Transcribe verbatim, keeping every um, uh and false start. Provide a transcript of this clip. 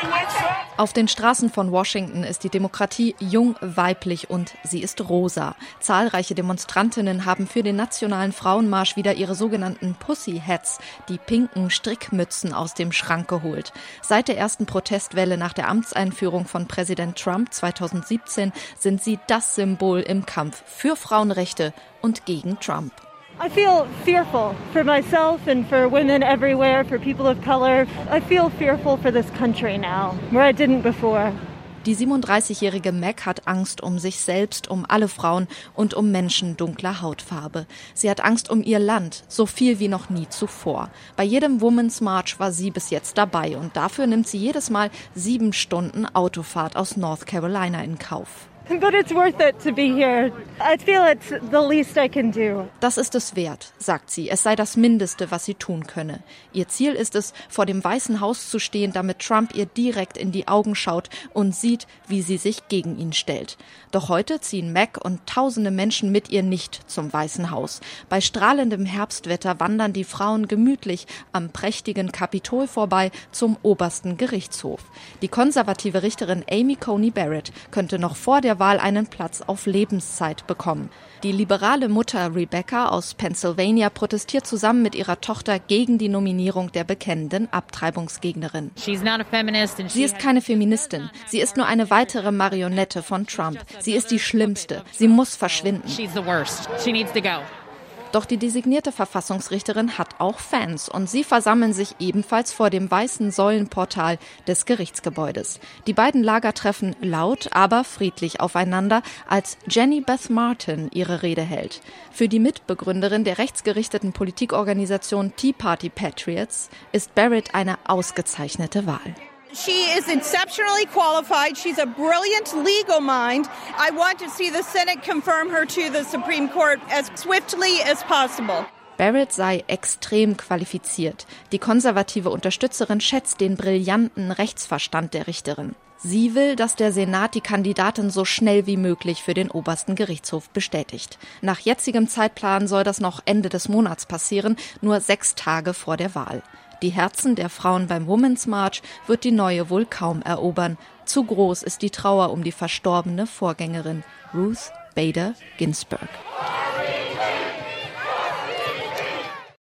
Auf den Straßen von Washington ist die Demokratie jung, weiblich und sie ist rosa. Zahlreiche Demonstrantinnen haben für den Nationalen Frauenmarsch wieder ihre sogenannten Pussy Hats, die pinken Strickmützen, aus dem Schrank geholt. Seit der ersten Protestwelle nach der Amtseinführung von Präsident Trump zweitausendsiebzehn sind sie das Symbol im Kampf für Frauenrechte und gegen Trump. I feel fearful for myself and for women everywhere, for people of color. I feel fearful for this country now, where I didn't before. Die siebenunddreißigjährige Meg hat Angst um sich selbst, um alle Frauen und um Menschen dunkler Hautfarbe. Sie hat Angst um ihr Land, so viel wie noch nie zuvor. Bei jedem Women's March war sie bis jetzt dabei und dafür nimmt sie jedes Mal sieben Stunden Autofahrt aus North Carolina in Kauf. But it's worth it to be here. I feel it's the least I can do. Das ist es wert, sagt sie. Es sei das Mindeste, was sie tun könne. Ihr Ziel ist es, vor dem Weißen Haus zu stehen, damit Trump ihr direkt in die Augen schaut und sieht, wie sie sich gegen ihn stellt. Doch heute ziehen Meg und tausende Menschen mit ihr nicht zum Weißen Haus. Bei strahlendem Herbstwetter wandern die Frauen gemütlich am prächtigen Kapitol vorbei zum obersten Gerichtshof. Die konservative Richterin Amy Coney Barrett könnte noch vor der Wahl einen Platz auf Lebenszeit bekommen. Die liberale Mutter Rebecca aus Pennsylvania protestiert zusammen mit ihrer Tochter gegen die Nominierung der bekennenden Abtreibungsgegnerin. Sie ist keine Feministin. Sie ist nur eine weitere Marionette von Trump. Sie ist die Schlimmste. Sie muss verschwinden. Doch die designierte Verfassungsrichterin hat auch Fans und sie versammeln sich ebenfalls vor dem weißen Säulenportal des Gerichtsgebäudes. Die beiden Lager treffen laut, aber friedlich aufeinander, als Jenny Beth Martin ihre Rede hält. Für die Mitbegründerin der rechtsgerichteten Politikorganisation Tea Party Patriots ist Barrett eine ausgezeichnete Wahl. She is exceptionally qualified. She's a brilliant legal mind. I want to see the Senate confirm her to the Supreme Court as swiftly as possible. Barrett sei extrem qualifiziert. Die konservative Unterstützerin schätzt den brillanten Rechtsverstand der Richterin. Sie will, dass der Senat die Kandidatin so schnell wie möglich für den obersten Gerichtshof bestätigt. Nach jetzigem Zeitplan soll das noch Ende des Monats passieren, nur sechs Tage vor der Wahl. Die Herzen der Frauen beim Women's March wird die neue wohl kaum erobern. Zu groß ist die Trauer um die verstorbene Vorgängerin Ruth Bader Ginsburg.